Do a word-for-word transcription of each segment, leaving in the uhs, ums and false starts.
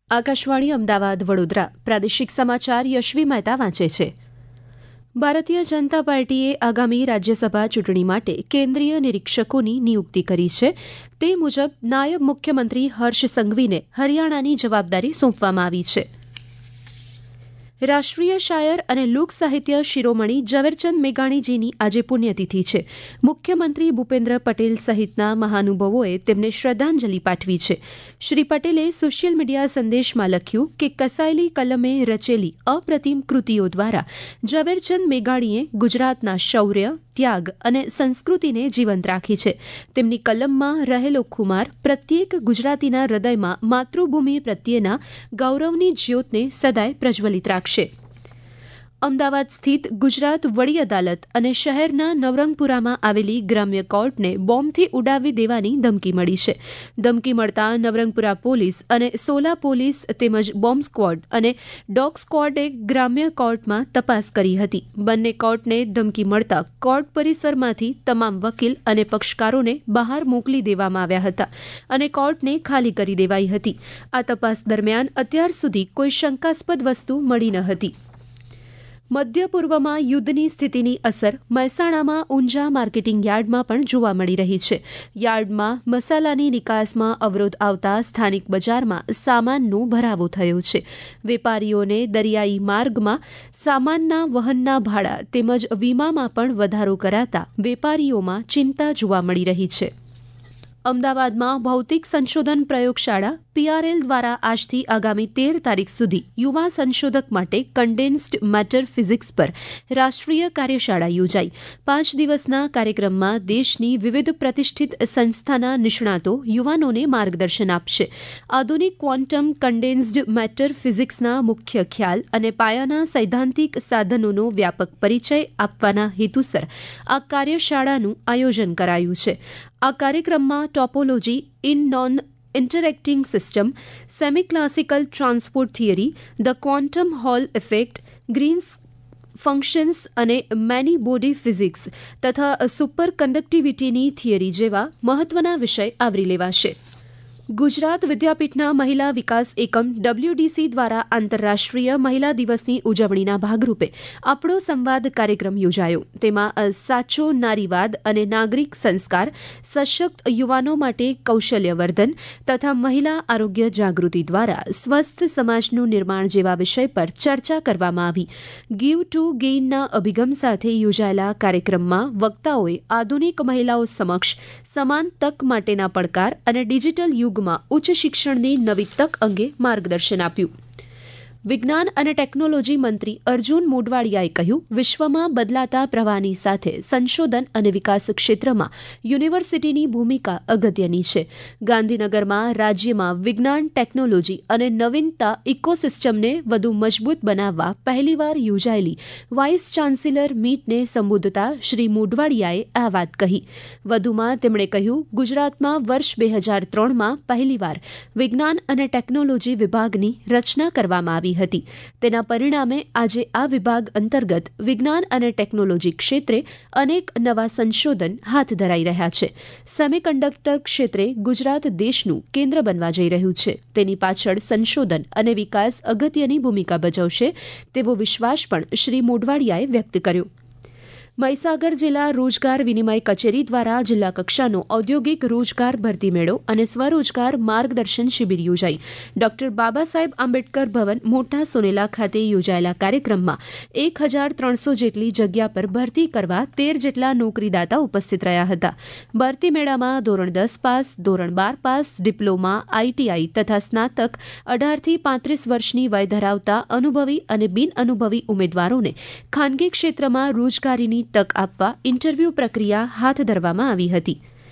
આકાશવાણી અમદાવાદ વડોદરા પ્રાદેશિક સમાચાર યશવી મહેતા વાંચે છે. ભારતીય જનતા પાર્ટીએ આગામી રાજ્યસભા ચૂંટણી માટે કેન્દ્રીય નિરીક્ષકોની નિયુક્તિ કરી છે. તે મુજબ નાયબ મુખ્યમંત્રી હર્ષ સંઘવીને હરિયાણાની જવાબદારી સોંપવામાં આવી છે. રાષ્ટ્રીય શાયર અને લોક સાહિત્ય શિરોમણી ઝવેરચંદ મેઘાણીજીની આજે પુણ્યતિથિ છે. મુખ્યમંત્રી ભૂપેન્દ્ર પટેલ સહિતના મહાનુભાવોએ તેમને શ્રદ્ધાંજલિ પાઠવી છે. શ્રી પટેલે સોશિયલ મીડિયા સંદેશમાં લખ્યું કે કસાયેલી કલમે રચેલી અપ્રતિમ કૃતિઓ દ્વારા ઝવેરચંદ મેઘાણીએ ગુજરાતના શૌર્ય, ત્યાગ અને સંસ્કૃતિને જીવંત રાખી છે. તેમની કલમમાં રહેલો ખુમાર પ્રત્યેક ગુજરાતીના હૃદયમાં માતૃભૂમિ પ્રત્યેના ગૌરવની જ્યોતને સદાય પ્રજ્વલિત રાખશે. અમદાવાદ સ્થિત ગુજરાત વડી અદાલત અને શહેરના નવરંગપુરામાં આવેલી ગ્રામ્ય કોર્ટને બોમ્બથી ઉડાવી દેવાની ધમકી મળી છે. ધમકી મળતા નવરંગપુરા પોલીસ અને સોલા પોલીસ તેમજ બોમ્બ સ્ક્વોડ અને ડોગ સ્ક્વોડે ગ્રામ્ય કોર્ટમાં તપાસ કરી હતી. બંને કોર્ટને ધમકી મળતા કોર્ટ પરિસરમાંથી તમામ વકીલ અને પક્ષકારોને બહાર મોકલી દેવામાં આવ્યા હતા અને કોર્ટને ખાલી કરી દેવાઈ હતી. આ તપાસ દરમિયાન અત્યાર સુધી કોઈ શંકાસ્પદ વસ્તુ મળી ન હતી. મધ્ય પૂર્વમાં યુદ્ધની સ્થિતિની અસર મહેસાણામાં ઊંઝા માર્કેટિંગ યાર્ડમાં પણ જોવા મળી રહી છે. યાર્ડમાં મસાલાની નિકાસમાં અવરોધ આવતા સ્થાનિક બજારમાં સામાનનો ભરાવો થયો છે. વેપારીઓને દરિયાઈ માર્ગમાં સામાનના વહનના ભાડા તેમજ વીમામાં પણ વધારો કરાતા વેપારીઓમાં ચિંતા જોવા મળી રહી છે. અમદાવાદમાં ભૌતિક સંશોધન પ્રયોગશાળા પીઆરએલ દ્વારા આજથી આગામી તેર તારીખ સુધી યુવા સંશોધક માટે કન્ડેન્સ્ડ મેટર ફિઝિક્સ પર રાષ્ટ્રીય કાર્યશાળા યોજાઈ. પાંચ દિવસના કાર્યક્રમમાં દેશની વિવિધ પ્રતિષ્ઠિત સંસ્થાના નિષ્ણાતો યુવાનોને માર્ગદર્શન આપશે. આધુનિક ક્વોન્ટમ કન્ડેન્સ્ડ મેટર ફિઝિક્સના મુખ્ય ખ્યાલ અને પાયાના સૈદ્ધાંતિક સાધનોનો વ્યાપક પરિચય આપવાના હેતુસર આ કાર્યશાળાનું આયોજન કરાયું છે. આ કાર્યક્રમમાં topology in non interacting system, semi classical transport theory, the quantum hall effect, green's functions અને મેની બોડી ફિઝિક્સ તથા સુપર કન્ડક્ટિવિટીની થિયરી જેવા મહત્વના વિષય આવરી લેવાશે. ગુજરાત વિદ્યાપીઠના મહિલા વિકાસ એકમ ડબલ્યુડીસી દ્વારા આંતરરાષ્ટ્રીય મહિલા દિવસની ઉજવણીના ભાગરૂપે આપણો સંવાદ કાર્યક્રમ યોજાયો. તેમાં સાચો નારીવાદ અને નાગરિક સંસ્કાર, સશક્ત યુવાનો માટે કૌશલ્યવર્ધન તથા મહિલા આરોગ્ય જાગૃતિ દ્વારા સ્વસ્થ સમાજનું નિર્માણ જેવા વિષય પર ચર્ચા કરવામાં આવી. ગીવ ટુ ગેઇનના અભિગમ સાથે યોજાયેલા કાર્યક્રમમાં વક્તાઓએ આધુનિક મહિલાઓ સમક્ષ સમાન તક માટેના પડકાર અને ડિજિટલ યુગ માં ઉચ્ચ શિક્ષણની નવી તક અંગે માર્ગદર્શન આપ્યું. વિજ્ઞાન અને ટેકનોલોજી મંત્રી અર્જુન મોઢવાડિયાએ કહ્યું, વિશ્વમાં બદલાતા પ્રવાહની સાથે સંશોધન અને વિકાસ ક્ષેત્રમાં યુનિવર્સિટીની ભૂમિકા અગત્યની છે. ગાંધીનગરમાં રાજ્યમાં વિજ્ઞાન, ટેકનોલોજી અને નવીનતા ઇકોસિસ્ટમને વધુ મજબૂત બનાવવા પહેલીવાર યોજાયેલી વાઇસ ચાન્સેલર મીટને સંબોધતા શ્રી મોઢવાડિયાએ આ વાત કહી. વધુમાં તેમણે કહ્યું, ગુજરાતમાં વર્ષ બે હજાર ત્રણમાં પહેલીવાર વિજ્ઞાન અને ટેકનોલોજી વિભાગની રચના કરવામાં આવી હતી. તેના પરિણામે આજે આ વિભાગ અંતર્ગત વિજ્ઞાન અને ટેકનોલોજી ક્ષેત્રે અનેક નવા સંશોધન હાથ ધરાઈ રહ્યા છે. સેમિકન્ડક્ટર ક્ષેત્રે ગુજરાત દેશનું કેન્દ્ર બનવા જઈ રહ્યું છે. તેની પાછળ સંશોધન અને વિકાસ અગત્યની ભૂમિકા ભજવશે તેવો વિશ્વાસ પણ શ્રી મોઢવાડિયાએ વ્યક્ત કર્યો. મહીસાગર જિલ્લા રોજગાર વિનિમય કચેરી દ્વારા જિલ્લા કક્ષાનો ઔદ્યોગિક રોજગાર ભરતી મેળો અને સ્વરોજગાર માર્ગદર્શન શિબિર યોજાઈ. ડોક્ટર બાબા સાહેબ આંબેડકર ભવન, મોટા સોનેલા ખાતે યોજાયેલા કાર્યક્રમમાં એક હજાર ત્રણસો જેટલી જગ્યા પર ભરતી કરવા તેર જેટલા નોકરીદાતા ઉપસ્થિત રહ્યા હતા. ભરતી મેળામાં ધોરણ દસ પાસ, ધોરણ બાર પાસ, ડિપ્લોમા, આઈટીઆઈ તથા સ્નાતક અઢારથી પાંત્રીસ વર્ષની વય ધરાવતા અનુભવી અને બિન અનુભવી ઉમેદવારોને ખાનગી ક્ષેત્રમાં રોજગારીની તક આપવા ઇન્ટરવ્યૂ પ્રક્રિયા હાથ ધરવામાં આવી હતી.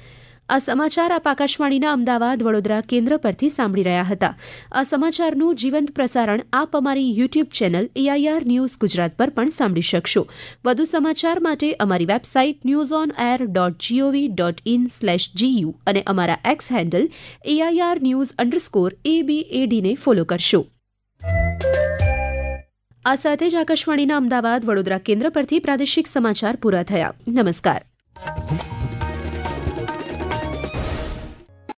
આ સમાચાર આપ આકાશવાણીના અમદાવાદ વડોદરા કેન્દ્ર પરથી સાંભળી રહ્યા હતા. આ સમાચારનું જીવંત પ્રસારણ આપ અમારી YouTube channel A I R news Gujarat પર પણ સાંભળી શકશો. વધુ સમાચાર માટે અમારી website news on air dot G O V dot in slash G U અને અમારા X handle A I R news underscore એબીએડીને ફોલો કરશો. આ સાથે જ આકાશવાણીના અમદાવાદ વડોદરા કેન્દ્ર પરથી પ્રાદેશિક સમાચાર પૂરા થયા. નમસ્કાર.